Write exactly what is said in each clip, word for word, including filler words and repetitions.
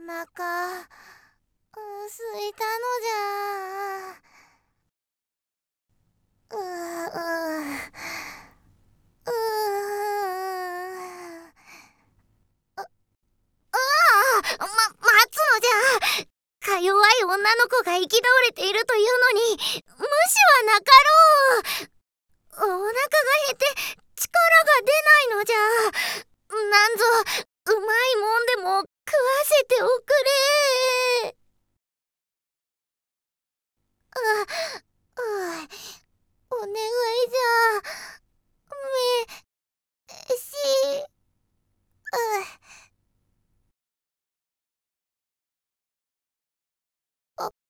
腹、すいたのじゃ。うううああま、待つのじゃ。か弱い女の子が行き倒れているというのに無視はなかろう。お腹が減って力が出ないのじゃ。なんぞうまいもんでも食わせておくれ。あ、あ、お願いじゃ。めし、あ、お、お、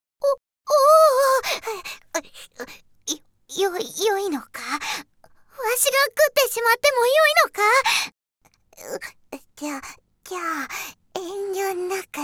おお、よ、よいのか？わしが食ってしまってもよいのか？じゃ、じゃあ、遠慮なく。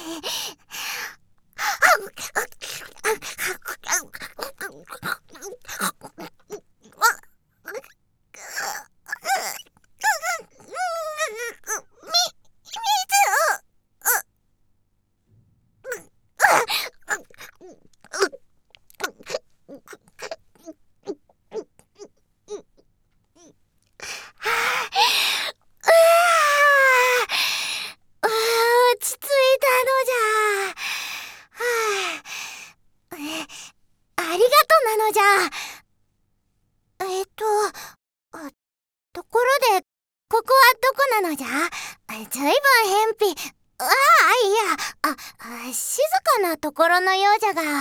ありがとなのじゃ。えっと、あ、ところで、ここはどこなのじゃ？ずいぶん偏僻。ああ、いや、あ、あ、静かなところのようじゃが。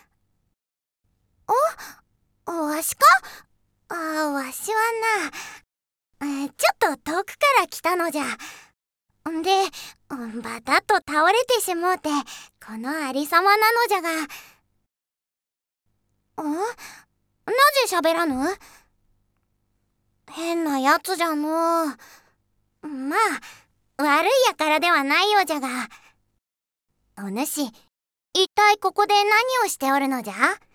お、わしか？あ、わしはな、ちょっと遠くから来たのじゃ。んで、バタッと倒れてしもうて、このありさまなのじゃが。ん？なぜ喋らぬ？変なやつじゃのう。まあ、悪いやからではないようじゃが。お主、一体ここで何をしておるのじゃ？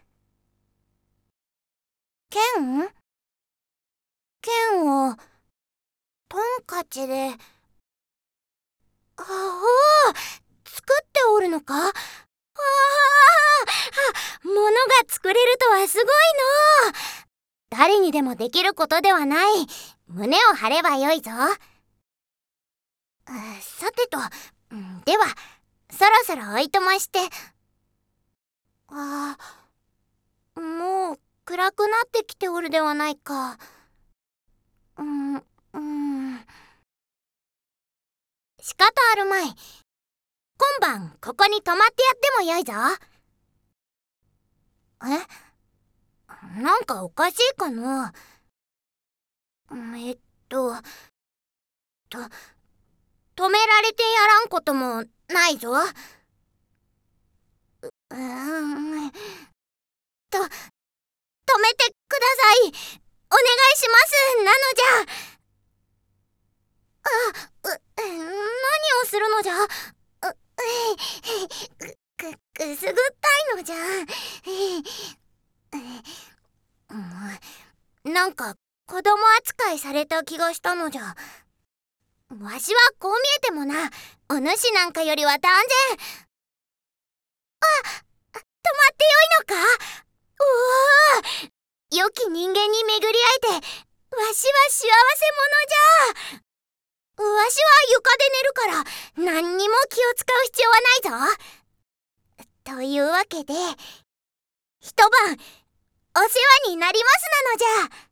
剣？剣を、トンカチで、あお、作っておるのか？わあ、物が作れるとはすごいのう。誰にでもできることではない。胸を張ればよいぞ。さてと、ではそろそろおいとまして。ああ、もう暗くなってきておるではないか。うん、うん。仕方あるまい。今晩ここに泊まってやってもよいぞ。え？なんかおかしいかな？えっと、と、止められてやらんこともないぞ。う、うーん。と、止めてください。お願いしますなのじゃ。あ、う、何をするのじゃ。う、く、く、くすぐったいのじゃ。なんか子供扱いされた気がしたのじゃ。わしはこう見えてもな、お主なんかよりは断然。あ、止まってよいのか？おお、良き人間に巡り会えて、わしは幸せ者じゃ。わしは床で寝るから何にも気を使う必要はないぞ。というわけで、一晩お世話になりますなのじゃ。